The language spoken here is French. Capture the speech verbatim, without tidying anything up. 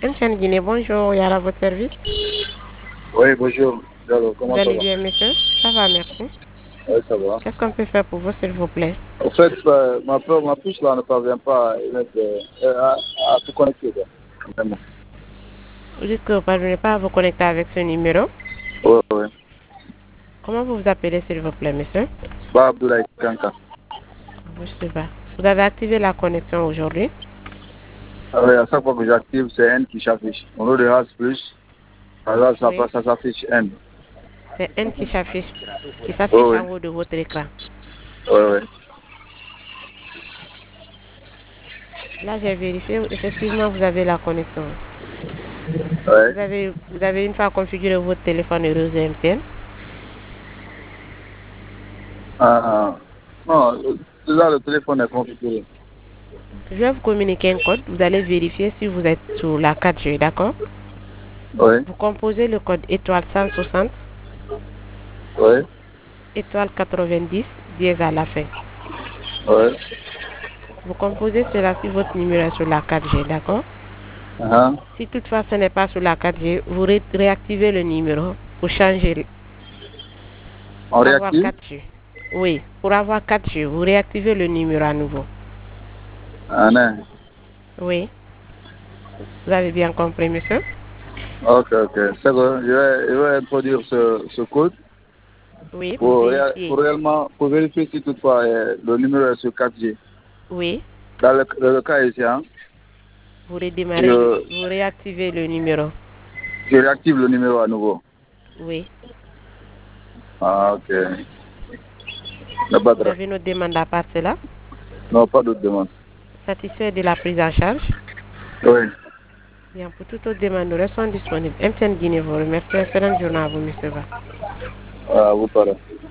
M T N Guinée, bonjour, Yara, à votre service. Oui, bonjour. Alors, comment Vous ça allez va? bien, monsieur? Ça va, merci. Oui, ça va. Qu'est-ce qu'on peut faire pour vous, s'il vous plaît? En fait, euh, ma, peu- ma puce là ne parvient pas à, mettre, euh, à, à se connecter. Quoi. Vraiment. Vous dites que vous ne parvenez pas à vous connecter avec ce numéro. Oui, oui. Comment vous vous appelez, s'il vous plaît, monsieur? Bah, Abdoulaye Kanka. Je sais pas. Vous avez activé la connexion aujourd'hui? Ah oui, à chaque fois que j'active, c'est N qui s'affiche. Au lieu de H plus, alors ça, Oui. ça s'affiche N. C'est N qui s'affiche, qui Oui, s'affiche oui. en haut de votre écran. Oui, oui. Là, j'ai vérifié. Effectivement, vous avez la connexion. Ouais. Vous avez, vous avez une fois configuré votre téléphone réseau M T N. Ah, ah. Non, euh, là, le téléphone est configuré. Je vais vous communiquer un code. Vous allez vérifier si vous êtes sur la quatre G, d'accord? Oui, Vous composez le code étoile cent soixante, oui, étoile quatre-vingt-dix, dièse à la fin. oui. Vous composez cela si votre numéro est sur la quatre G, d'accord? Ah, Si toutefois ce n'est pas sur la quatre G, vous ré- réactivez le numéro pour changer, on pour avoir réactive? quatre G. Oui, pour avoir quatre G, vous réactivez le numéro à nouveau. Ah, non. Oui, vous avez bien compris, monsieur? Ok, ok. C'est bon. Je vais, je vais introduire ce, ce code. Oui, pour Pour, ré- vérifier. pour réellement, pour vérifier si toutefois euh, le numéro est sur quatre G. Oui, Dans le, dans le cas ici, hein, vous redémarrez, le- je, vous réactivez le numéro. je réactive le numéro à nouveau. Oui, Ah, ok. Le vous battre. avez notre demande à part cela. Non, pas d'autre demande. Satisfait de la prise en charge. Oui. Bien, pour toute autre demande, nous restons disponibles. M T N Guinée vous remercie. Excellente journée à vous, monsieur Ba. Ah, vous parlez.